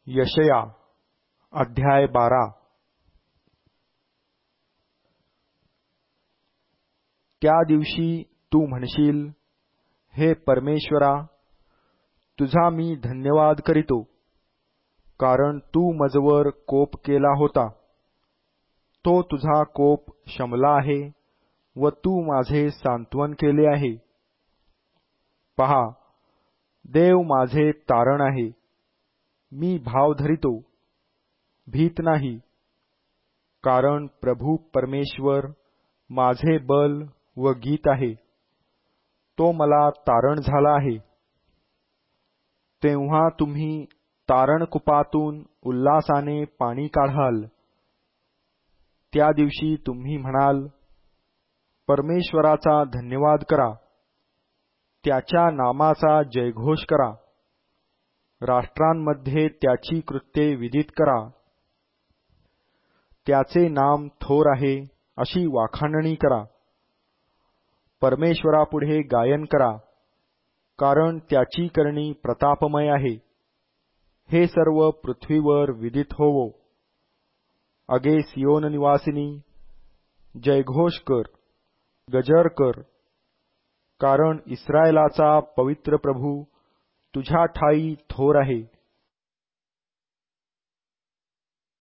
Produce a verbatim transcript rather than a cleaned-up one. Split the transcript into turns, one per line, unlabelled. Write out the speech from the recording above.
यशया अध्याय बारा. त्या दिवशी तू म्हणशील, हे परमेश्वरा, तुझा मी धन्यवाद करीतो, कारण तू मजवर कोप केला होता. तो तुझा कोप शमला आहे व तू माझे सांत्वन केले आहे. पहा, देव माझे तारण आहे. मी भाव धरितो, भीत नाही, कारण प्रभू परमेश्वर माझे बल व गीत आहे. तो मला तारण झाला आहे. तेव्हा तुम्ही तारणकुपातून उल्हासाने पाणी काढाल. त्या दिवशी तुम्ही म्हणाल, परमेश्वराचा धन्यवाद करा, त्याच्या नामाचा जयघोष करा. राष्ट्रांमध्ये त्याची कृत्ये विदित करा. त्याचे नाम थोर आहे अशी वाखाणणी करा. परमेश्वरापुढे गायन करा, कारण त्याची करणी प्रतापमय आहे. हे सर्व पृथ्वीवर विदित होवो. अगे सियोन निवासिनी, जयघोष कर, गजर कर, कारण इस्रायलाचा पवित्र प्रभू तुझ्या ठायी थोर आहे.